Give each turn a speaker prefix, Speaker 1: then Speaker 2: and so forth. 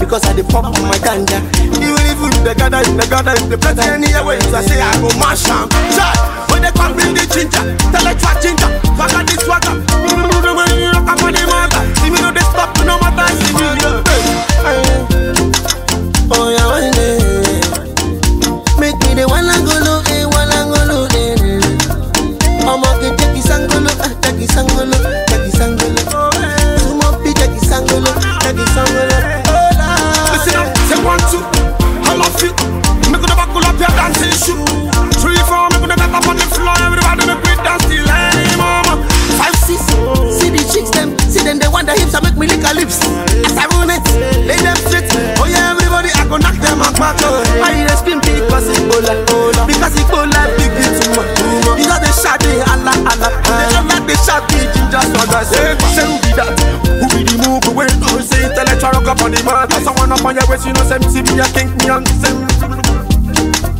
Speaker 1: because I dey pop on my ganja. Even if you the gather, the plenty anyway. I say I go mash am. Shot when they come bring the ginger, tell it what ginger, swagger this swagger. Rock up on the matter, see me no they stop, no matter see me. Oh yeah, one day, make me the one angolo, one angolo. I'm okay, take his angolo, take his angolo, take his angolo. Sumo pi, take his angolo, take his angolo. Listen up, say 1, 2, I love you. Make the buckle up your dancing shoe. 3, 4, make the get up on the floor. Everybody make me dance till hey mama. 5, 6, see the chicks them, see them they want the hips, I make me lick her lips. As I run it, lay them straight. Oh yeah, everybody I go knock them out back. I hear them scream because it's bola, because it's bola big too much. Because they shout they Allah Allah, they don't like they shout the ginger swagger. Say who be that? Who be the move away? Who say intellectual rock up on the man? Someone up on your waist, you know, say me see me a king me on them.